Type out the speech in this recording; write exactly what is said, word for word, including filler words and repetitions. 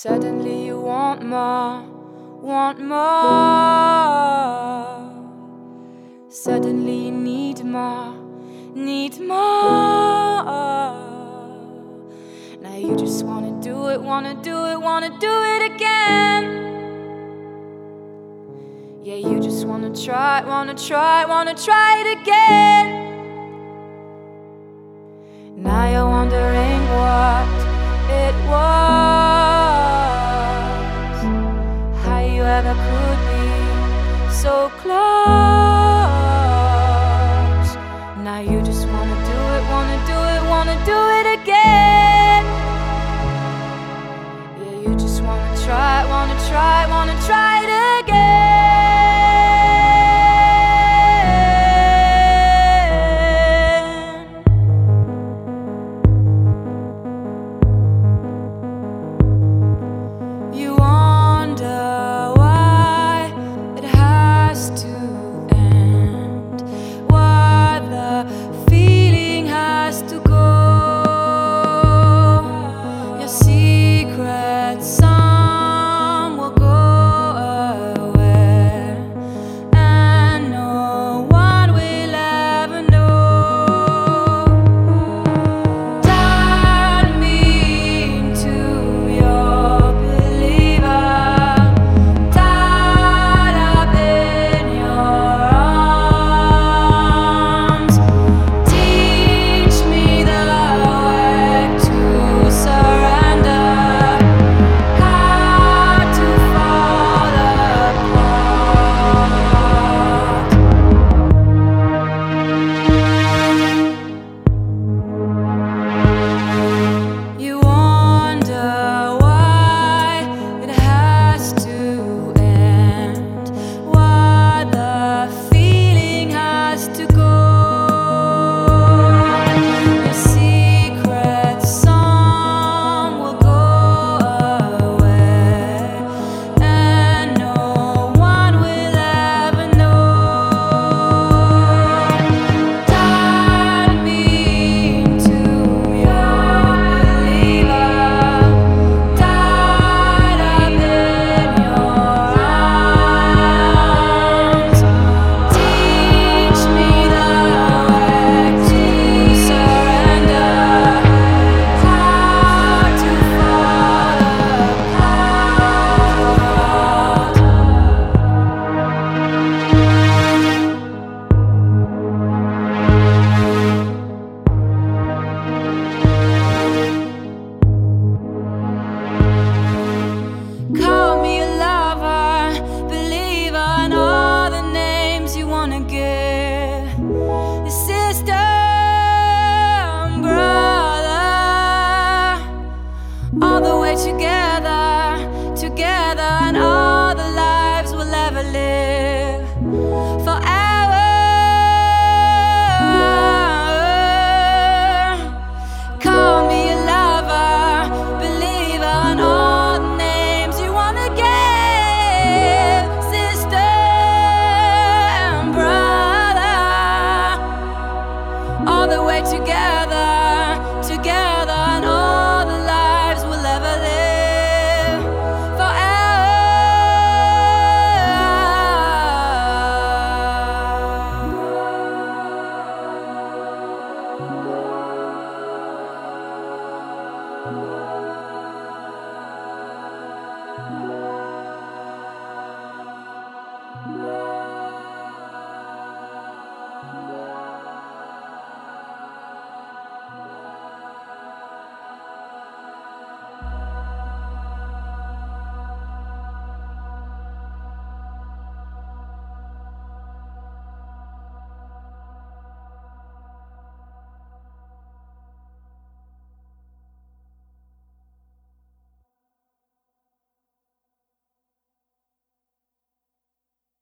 Suddenly you want more, want more. Suddenly you need more, need more. Now you just wanna do it, wanna do it, wanna do it again. Yeah, you just wanna try, wanna try, wanna try it again. Now you're wondering what it was, how you ever could be so close. Now you just wanna do it, wanna do it, wanna do it again. Yeah, you just wanna try, wanna try, wanna try it again. You wonder why it has to end, why the feeling has to go. Your secrets, some will go away, and no one will ever know. Turn me into your believer, tied up in your arms. Teach me the way to surrender, how to fall apart. You wonder why it has to end, why the feeling has to go. Your secrets, some will go away, and no one will ever know. Turn me into your believer, tied up in your arms. Teach me the way to surrender, how to fall apart. Call me a lover, believer, and all the names you wanna give. Your sister and brother, all the way together, together, and all the lives we'll ever live forever. Call me a lover, believer, and all the names you wanna give. Sister and brother, all the way together, together, and all the lives we'll ever live forever.